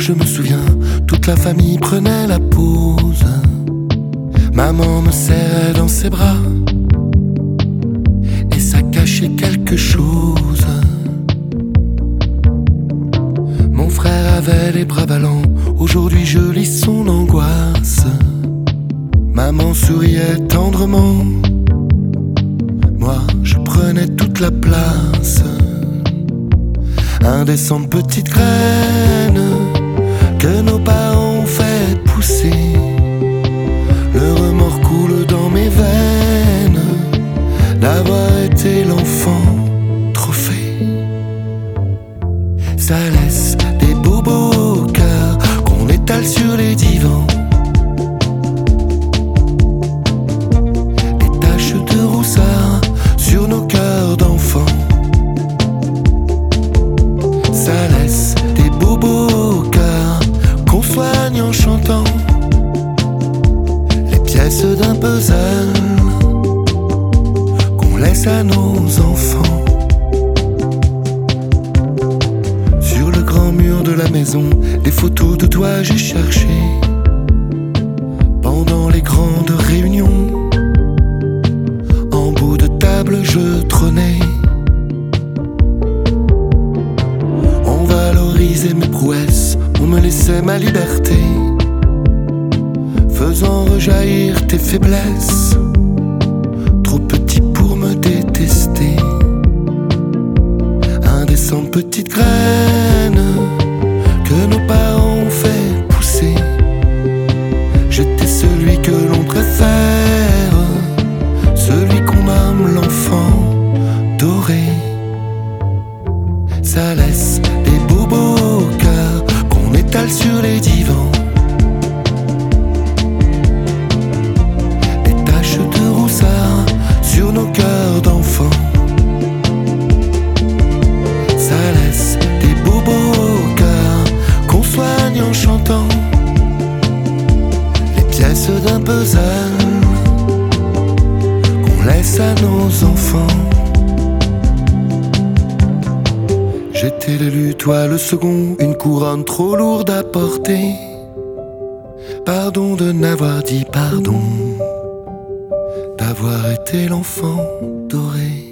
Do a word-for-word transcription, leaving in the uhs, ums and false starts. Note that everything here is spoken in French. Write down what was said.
je me souviens, toute la famille prenait la pause. Maman me serrait dans ses bras et ça cachait quelque chose. Mon frère avait les bras ballants, aujourd'hui je lis son angoisse. Maman souriait tendrement, moi je prenais toute la place. Indécente petite graine que nos parents ont fait pousser. Le remords coule dans mes veines d'avoir été l'enfant trophée. Ça laisse des bobos au cœur qu'on étale sur les divans. Des taches de roussard sur nos cœurs d'enfants. Ça laisse des bobos au cœur qu'on soigne en chantant. Les pièces d'un puzzle qu'on laisse à nos enfants. Sur le grand mur de la maison, des photos de toi j'ai cherché. Pendant les grandes réunions, en bout de table je trônais. Mes prouesses, on me laissait ma liberté, faisant rejaillir tes faiblesses, trop petit pour me détester. Indécente petite graine que nos parents ont fait pousser. J'étais celui que l'on préfère, celui qu'on nomme l'enfant doré. Ça laisse des bobos au cœur qu'on étale sur les divans. Des taches de roussard sur nos cœurs d'enfants. Ça laisse des bobos au cœur qu'on soigne en chantant. Les pièces d'un puzzle qu'on laisse à nos enfants. J'étais l'élu, toi le second, une couronne trop lourde à porter. Pardon de n'avoir dit pardon, d'avoir été l'enfant doré.